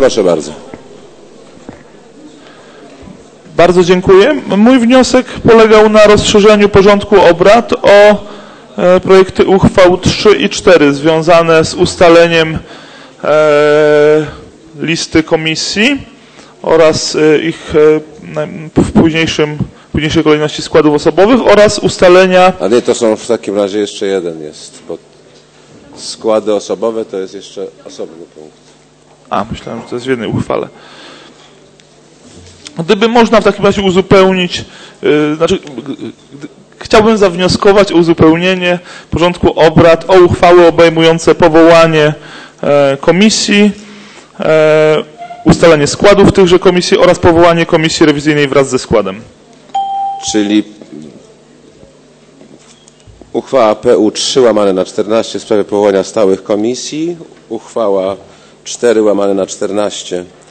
proszę bardzo. Bardzo dziękuję. Mój wniosek polegał na rozszerzeniu porządku obrad o projekty uchwał 3 i 4 związane z ustaleniem listy komisji oraz ich w późniejszej kolejności składów osobowych oraz ustalenia... A nie, to są w takim razie jeszcze jeden jest. Bo składy osobowe to jest jeszcze osobny punkt. A, myślałem, że to jest w jednej uchwale. Gdyby można w takim razie uzupełnić, chciałbym zawnioskować o uzupełnienie porządku obrad o uchwały obejmujące powołanie komisji, ustalenie składów tychże komisji oraz powołanie komisji rewizyjnej wraz ze składem. Czyli uchwała PU3/14 w sprawie powołania stałych komisji, uchwała 4/14